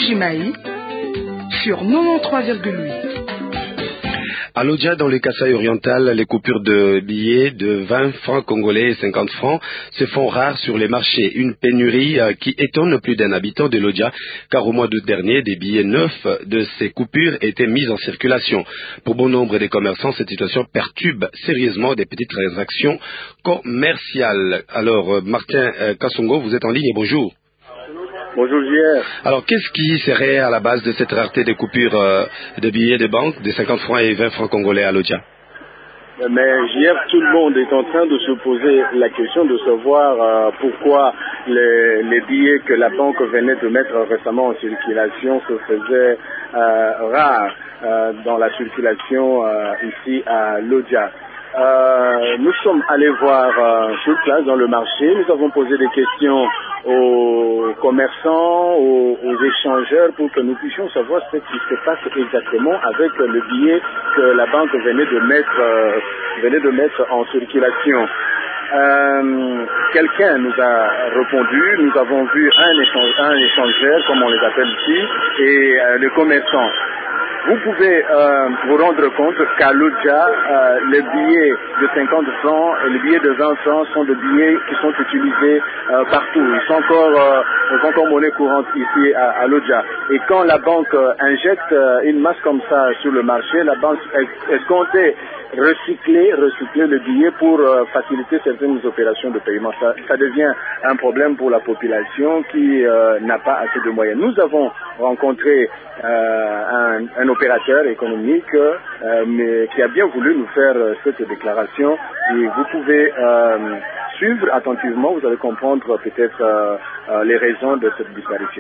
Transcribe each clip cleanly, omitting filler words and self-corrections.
Bujimaï sur 93,8. À Lodja, dans le Kasaï oriental, les coupures de billets de 20 francs congolais et 50 francs se font rares sur les marchés. Une pénurie qui étonne plus d'un habitant de Lodja, car au mois d'août dernier, des billets neufs de ces coupures étaient mis en circulation. Pour bon nombre des commerçants, cette situation perturbe sérieusement des petites transactions commerciales. Alors, Martin Kassongo, vous êtes en ligne et bonjour. Bonjour JR. Alors, qu'est-ce qui serait à la base de cette rareté des coupures de billets de banque de 50 francs et 20 francs congolais à Lodja? Mais JR, tout le monde est en train de se poser la question de savoir pourquoi les billets que la banque venait de mettre récemment en circulation se faisaient rares dans la circulation ici à Lodja. Nous sommes allés voir sur place dans le marché, nous avons posé des questions aux commerçants, aux échangeurs pour que nous puissions savoir ce qui se passe exactement avec le billet que la banque venait de mettre en circulation. Quelqu'un nous a répondu, nous avons vu un échangeur, comme on les appelle ici, et le commerçant. Vous pouvez vous rendre compte qu'à Lodja, les billets de 50 francs et les billets de 20 francs sont des billets qui sont utilisés partout. Ils sont encore monnaie courante ici à Lodja. Et quand la banque injecte une masse comme ça sur le marché, la banque est comptée recycler le billet pour faciliter certaines opérations de paiement. Ça devient un problème pour la population qui n'a pas assez de moyens. Nous avons rencontré un opérateur économique mais qui a bien voulu nous faire cette déclaration et vous pouvez suivre attentivement, vous allez comprendre peut-être les raisons de cette disparition.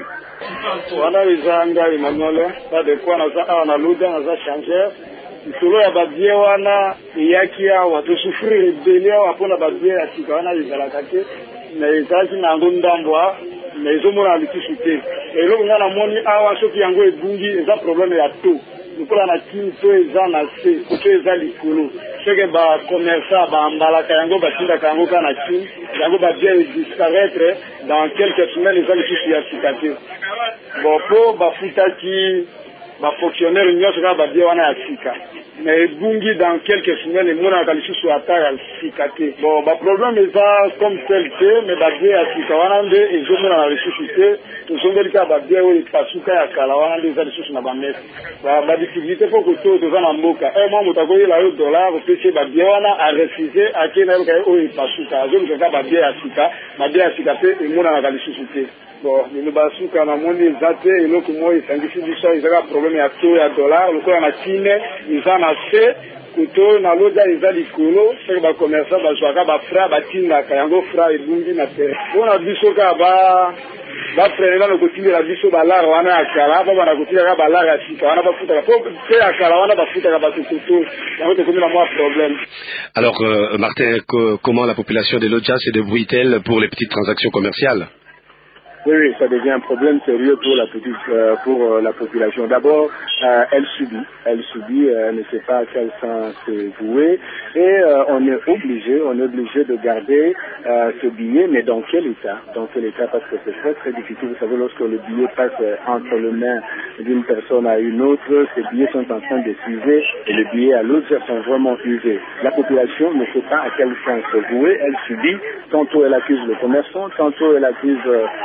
Solo ya babie wana yaki awa tosufri rebeli awa pona babie ya sika wana ezalaka te na ezalaki na yango ndambwa na ezomona lisusu te eloko nga namoni awa soki yango ebungi eza probleme ya to lokola na kini to eza na se koto eza likolo soki bakomersa baambalaka yango batindaka yango ka na kini yango babie edisparaître dans quelques semaines eza lisusu ya sika te bon po bafutaki fonctionnaire nyonso kaka babie wana ya sika mais ebungi dans quelques semaines emonaka lisusu ata ya sika te bon baproblème eza comme tel te mais babie ya sika wana nde ezomonana lisusu te tosongeli kaka babie oyo epasuka ya kala wana nde eza lisusu na bamese badifficulté mpo koto toza na mboka mwa moto akoyela yo dollar opesi babie wana arefuse ake na yoka ye oyo epasuka azoluka kaka babie ya sika te emonanaka lisusu te bon lelo basuka namoni eza te eloko moko esangisi biso ezaka problème ya to ya dollar lokola na kine eza na se koto na Lodja eza likolo soki bakomersa bazwaka bafra batindaka yango fra ebungi na tere mpona biso kaka baprenela na kotindela biso balare wana ya kala po bana kotindaka balare ya sika wana bafutaka po te ya kala wana bafutaka bato koto yango tokomi na mwa problème. Alors Martin, comment la population de Lodja se débrouille-t-elle pour les petites transactions commerciales? Oui, ça devient un problème sérieux pour la population. D'abord, elle subit, elle ne sait à quel sens se vouer et on est obligé de garder ce billet, mais dans quel état? Parce que c'est très très difficile. Vous savez, lorsque le billet passe entre les mains d'une personne à une autre, ces billets sont en train de s'user et les billets à l'autre sont vraiment usés. La population ne sait pas à quel sens se vouer, elle subit. Tantôt elle accuse le commerçant, tantôt elle accuse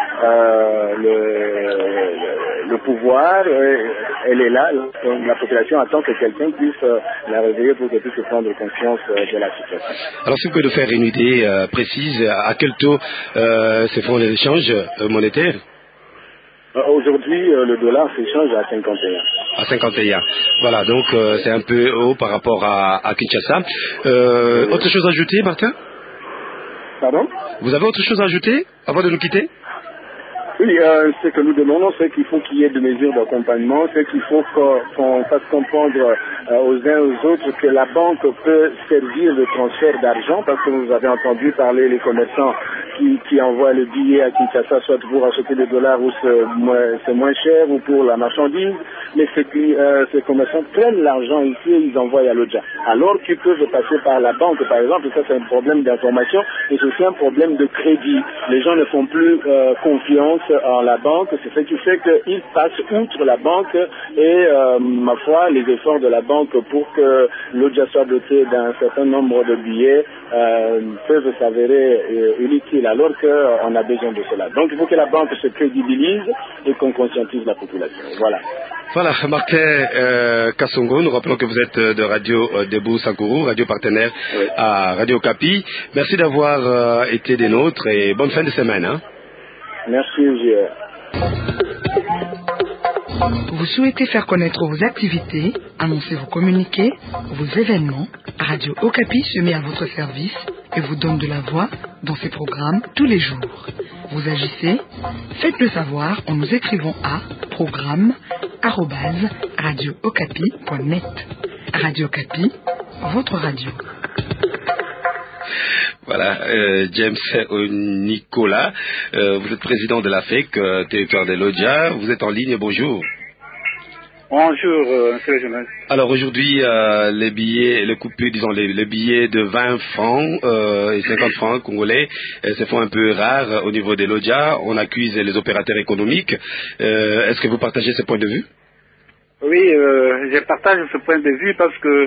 le pouvoir, elle est là, la population attend que quelqu'un puisse la réveiller pour qu'elle puisse prendre conscience de la situation. Alors si vous pouvez nous faire une idée précise, à quel taux se font les échanges monétaires? Aujourd'hui, le dollar s'échange à 51. À 51. Voilà, donc c'est un peu haut par rapport à Kinshasa. Autre chose à ajouter, Martin? Pardon? Vous avez autre chose à ajouter avant de nous quitter? Oui, ce que nous demandons, c'est qu'il faut qu'il y ait des mesures d'accompagnement, c'est qu'il faut qu'on fasse comprendre aux uns et aux autres que la banque peut servir de transfert d'argent, parce que vous avez entendu parler les commerçants qui envoient le billet à Kinshasa, soit pour acheter des dollars où c'est moins cher, ou pour la marchandise. Mais ces commerçants prennent l'argent ici et ils envoient à l'Odja. Alors qu'ils peuvent passer par la banque, par exemple, et ça c'est un problème d'information, et c'est aussi un problème de crédit. Les gens ne font plus confiance en la banque, c'est ce qui fait qu'ils passent outre la banque et, ma foi, les efforts de la banque pour que l'Odja soit doté d'un certain nombre de billets peuvent s'avérer inutiles alors qu'on a besoin de cela. Donc il faut que la banque se crédibilise et qu'on conscientise la population. Voilà. Voilà, Martin Kassongo, nous rappelons que vous êtes de Radio Debout Sankourou, radio partenaire à Radio Kapi. Merci d'avoir été des nôtres et bonne fin de semaine. Hein. Merci, JR. Vous souhaitez faire connaître vos activités, annoncer vos communiqués, vos événements, Radio Okapi se met à votre service et vous donne de la voix dans ses programmes tous les jours. Vous agissez, faites-le savoir en nous écrivant à programme@radiookapi.net. Radio Okapi, votre radio. Voilà, James Nicolas, vous êtes président de la FEC, territoire de l'Odja, vous êtes en ligne, bonjour. Bonjour, monsieur le journaliste. Alors aujourd'hui, les billets, les coupures, disons les billets de 20 francs et 50 francs congolais se font un peu rares au niveau de l'Odja. On accuse les opérateurs économiques. Est-ce que vous partagez ce point de vue? Oui, je partage ce point de vue parce que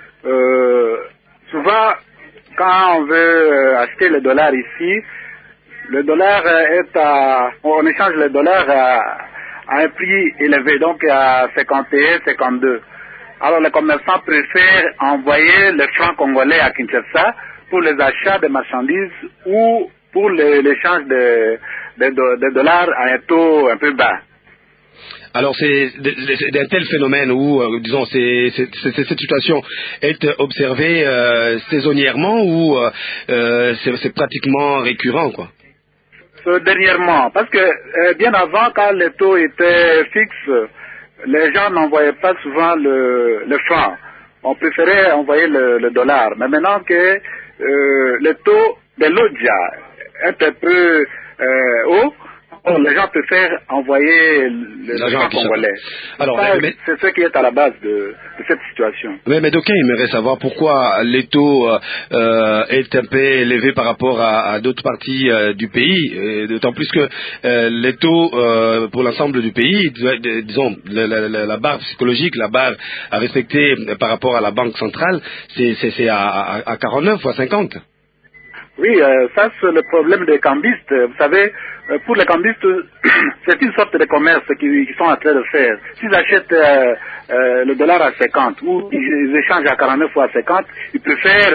souvent, quand on veut acheter le dollar ici, le dollar on échange le dollar à un prix élevé, donc à 51, 52. Alors les commerçants préfèrent envoyer les francs congolais à Kinshasa pour les achats de marchandises ou pour l'échange de dollars à un taux un peu bas. Alors c'est un tel phénomène où, disons, cette situation est observée saisonnièrement ou c'est pratiquement récurrent, quoi? Dernièrement, parce que bien avant, quand les taux étaient fixes, les gens n'envoyaient pas souvent le franc. On préférait envoyer le dollar. Mais maintenant que le taux de l'Odja est un peu haut, les gens préfèrent envoyer le franc congolais. Alors, c'est ce qui est à la base de cette situation. Mais d'aucuns aimeraient savoir pourquoi les taux est un peu élevé par rapport à d'autres parties du pays, d'autant plus que les taux pour l'ensemble du pays, disons, la barre psychologique, la barre à respecter par rapport à la banque centrale, c'est à 49 ou à 50. Oui, ça c'est le problème des cambistes. Vous savez, pour les cambistes, c'est une sorte de commerce qu'ils sont en train de faire. S'ils achètent le dollar à 50 ou ils échangent à 49 ou à 50, ils préfèrent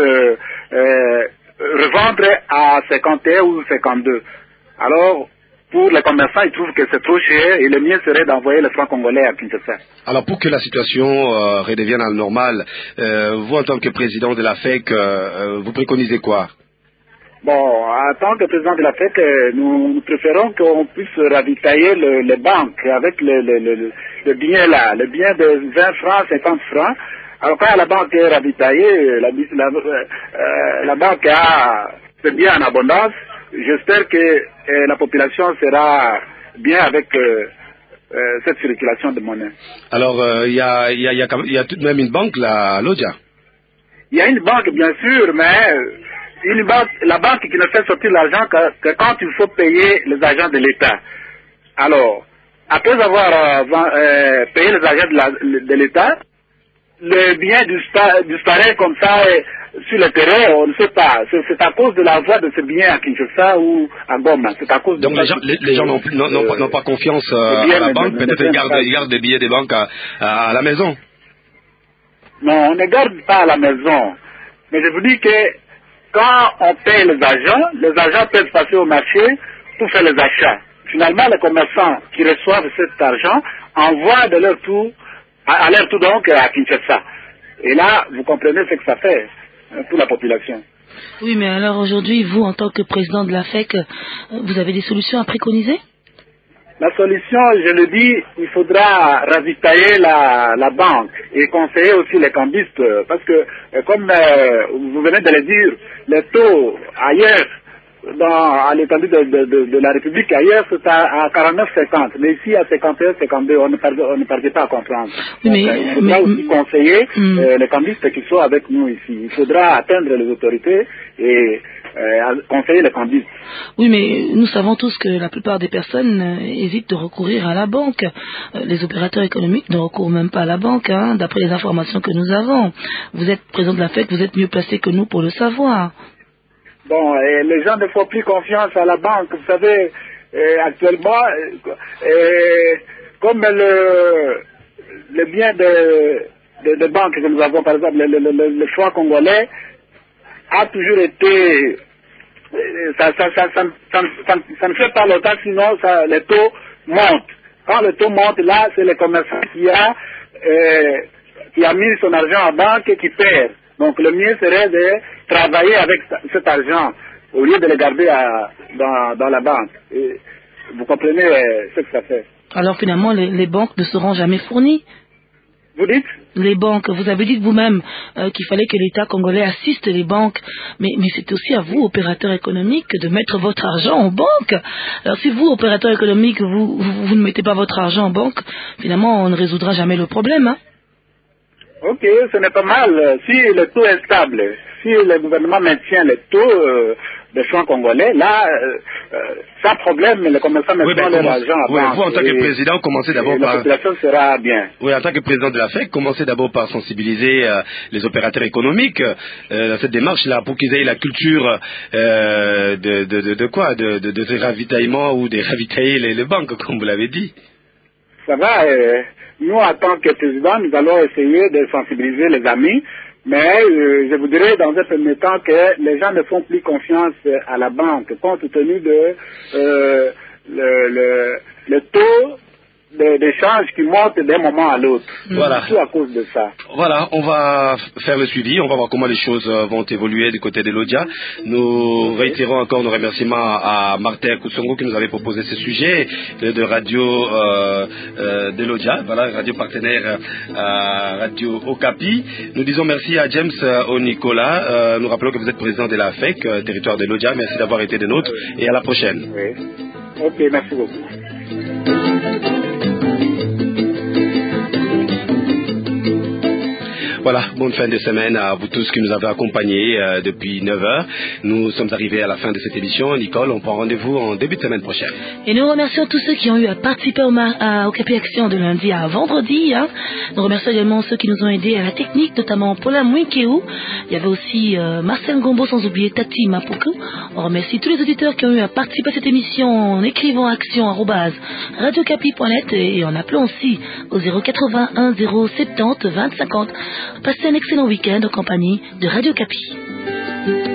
revendre à 51 ou 52. Alors, pour les commerçants, ils trouvent que c'est trop cher et le mieux serait d'envoyer le franc congolais à Kinshasa. Alors, pour que la situation redevienne à la normale, vous, en tant que président de la FEC, vous préconisez quoi? Bon, en tant que président de la FEC, nous préférons qu'on puisse ravitailler les banques avec le bien là, le bien de 20 francs, 50 francs. Alors quand la banque est ravitaillée, la banque a ce bien en abondance. J'espère que la population sera bien avec cette circulation de monnaie. Alors, il y a tout de même une banque là, à l'Odja. Il y a une banque, bien sûr, mais la banque qui ne fait sortir l'argent que quand il faut payer les agents de l'État. Alors, après avoir payé les agents de l'État, le bien disparaît comme ça sur le terrain, on ne sait pas. C'est à cause de la voie de ce bien à Kinshasa ou à Goma. C'est à cause. Donc les gens n'ont pas confiance à la banque. Peut-être ils gardent des billets des banques à la maison. Non, on ne garde pas à la maison. Mais je vous dis que quand on paye les agents peuvent passer au marché pour faire les achats. Finalement, les commerçants qui reçoivent cet argent envoient de leur tour, à leur tour donc à Kinshasa. Et là, vous comprenez ce que ça fait pour la population. Oui, mais alors aujourd'hui, vous, en tant que président de la FEC, vous avez des solutions à préconiser? La solution, je le dis, il faudra ravitailler la banque et conseiller aussi les cambistes parce que, comme vous venez de le dire, les taux ailleurs à l'étendue de la République, ailleurs c'est à 49-50, mais ici à 51-52, on ne parvient pas à comprendre. Oui, donc, il faudra aussi conseiller les cambistes qui sont avec nous ici. Il faudra atteindre les autorités et conseiller les cambistes. Oui, mais nous savons tous que la plupart des personnes hésitent de recourir à la banque. Les opérateurs économiques ne recourent même pas à la banque, hein, d'après les informations que nous avons. Vous êtes président de la FEC, vous êtes mieux placé que nous pour le savoir. Bon, les gens ne font plus confiance à la banque. Vous savez, actuellement, comme le bien de banques que nous avons, par exemple, le franc congolais a toujours été... Ça ne fait pas longtemps, sinon les taux montent. Quand le taux monte, là, c'est le commerçant qui a mis son argent en banque et qui perd. Donc le mieux serait de travailler avec cet argent au lieu de le garder dans la banque. Et vous comprenez ce que ça fait. Alors finalement, les banques ne seront jamais fournies. Vous dites? Les banques, vous avez dit vous-même qu'il fallait que l'État congolais assiste les banques, mais c'est aussi à vous, opérateurs économiques, de mettre votre argent en banque. Alors si vous, opérateurs économiques, vous ne mettez pas votre argent en banque, finalement on ne résoudra jamais le problème, hein. Ok, ce n'est pas mal. Si le taux est stable, si le gouvernement maintient le taux des francs congolais, là, sans problème, les commerçants mettront leur argent à banque. Vous, en tant que président, commencez d'abord par... La population sera bien. Oui, en tant que président de la FEC, commencez d'abord par sensibiliser les opérateurs économiques dans cette démarche-là, pour qu'ils aient la culture de quoi, de ces ravitaillements ou de ravitailler les banques, comme vous l'avez dit. Ça va, nous, en tant que président, nous allons essayer de sensibiliser les amis, mais je vous dirais dans un premier temps que les gens ne font plus confiance à la banque, compte tenu de le taux d'échange qui monte d'un moment à l'autre. Voilà. Tout à cause de ça. Voilà, on va faire le suivi, on va voir comment les choses vont évoluer du côté de l'ODIA. Nous réitérons encore nos remerciements à Martin Koutsongo qui nous avait proposé ce sujet de radio de l'ODIA, voilà, radio partenaire Radio Okapi. Nous disons merci à James Onicola. Nous rappelons que vous êtes président de la FEC, territoire de l'ODIA. Merci d'avoir été des nôtres et à la prochaine. Oui. Ok, merci beaucoup. Voilà, bonne fin de semaine à vous tous qui nous avez accompagnés depuis 9h. Nous sommes arrivés à la fin de cette émission. Nicole, on prend rendez-vous en début de semaine prochaine. Et nous remercions tous ceux qui ont eu à participer au Okapi Action de lundi à vendredi. Hein. Nous remercions également ceux qui nous ont aidés à la technique, notamment Paula Mwikeu. Il y avait aussi Marcel Gombo, sans oublier Tati Mapuku. On remercie tous les auditeurs qui ont eu à participer à cette émission en écrivant action@radiocapi.net et en appelant aussi au 081 070 20 50. Passez un excellent week-end en compagnie de Radio Capi.